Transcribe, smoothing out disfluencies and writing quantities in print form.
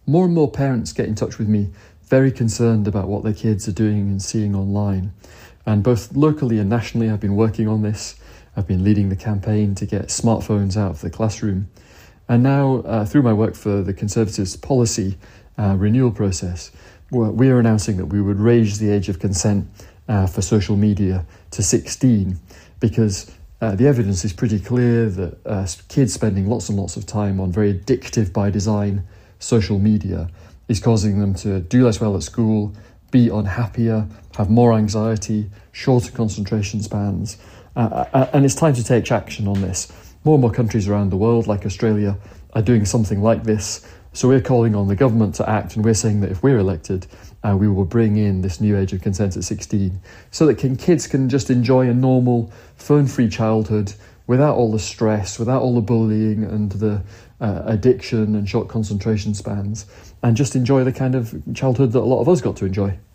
more and more parents get in touch with me very concerned about what their kids are doing and seeing online. And both locally and nationally, I've been working on this. I've been leading the campaign to get smartphones out of the classroom. And now, through my work for the Conservatives' policy renewal process, we are announcing that we would raise the age of consent for social media to 16, because the evidence is pretty clear that kids spending lots and lots of time on very addictive by design social media is causing them to do less well at school, be unhappier, have more anxiety, shorter concentration spans, and it's time to take action on this. More and more countries around the world, like Australia, are doing something like this. So we're calling on the government to act, and we're saying that if we're elected, we will bring in this new age of consent at 16, so that kids can just enjoy a normal, phone-free childhood without all the stress, without all the bullying and the addiction and short concentration spans, and just enjoy the kind of childhood that a lot of us got to enjoy.